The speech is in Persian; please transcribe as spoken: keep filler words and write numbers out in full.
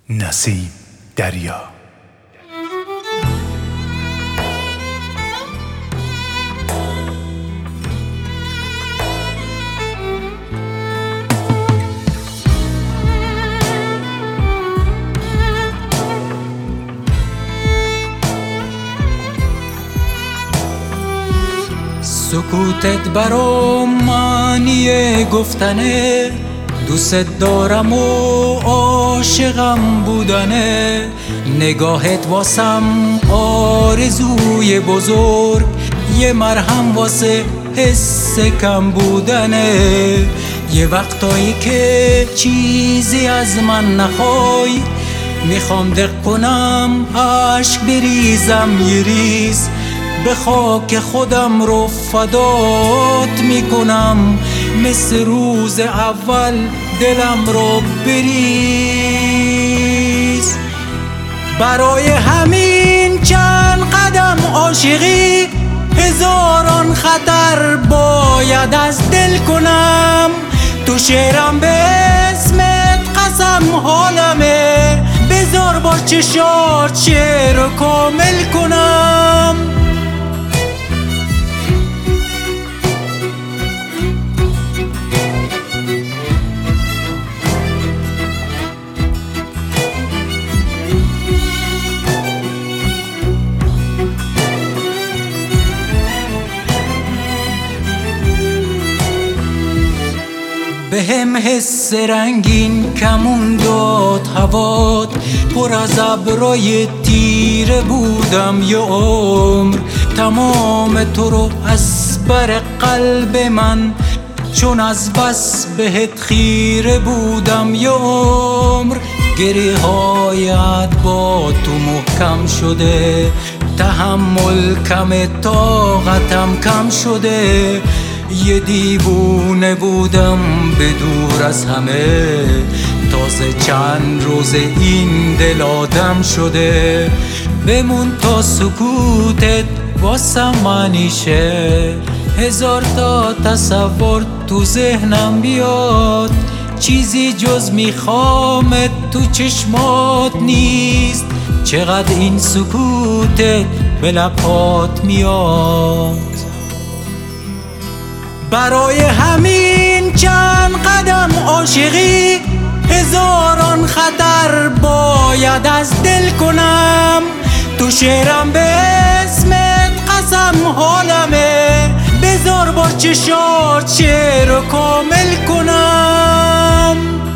نسیم دریا. سکوتت برام معنی گفتنه، دوست دارم و عاشقم بودنه. نگاهت واسم آرزوی بزرگ، یه مرهم واسه حس کم بودنه. یه وقتایی که چیزی از من نخوای، میخوام دق کنم عشق بریزم یه ریز، به خاک خودم رو فدات میکنم. مثل روز اول دلم رو بریز. برای همین چند قدم عاشقی، هزاران خطر باید از دل کنم. تو شعرم به اسمت قسم حالمه، بذار با چشات شعر رو کامل کنم. به هم حس رنگین کمون داد هوات، پر از ابرای تیره بودم یه عمر. تمام تو رو از بر قلب من، چون از بس بهت خیره بودم یه عمر. گریه هایت با تو محکم شده، تحمل کم طاقتم کم شده. یه دیوونه بودم به دور از همه، تازه چند روز این دل آدم شده. بمون تا سکوتت واسم معنیشه، هزار تا تصور تو ذهنم بیاد. چیزی جز میخوامت تو چشمات نیست، چقدر این سکوتت به لبات میاد. برای همین چند قدم عاشقی، هزاران خطر باید از دل کنم. تو شعرم به اسمت قسم حالمه، بذار با چشات شعر رو کامل کنم.